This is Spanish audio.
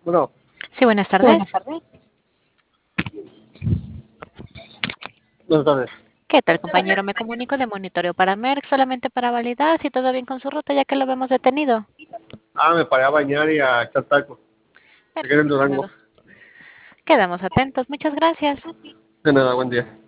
Bueno, Sí, buenas sí, buenas tardes. tardes. Buenas tardes. ¿Qué tal, compañero? Me comunico de monitoreo para Merck solamente para validar si todo bien con su ruta, ya que lo vemos detenido. Me paré a bañar y a echar taco. Me quedé en Perfecto, Durango. quedamos atentos. Muchas gracias. De nada, buen día.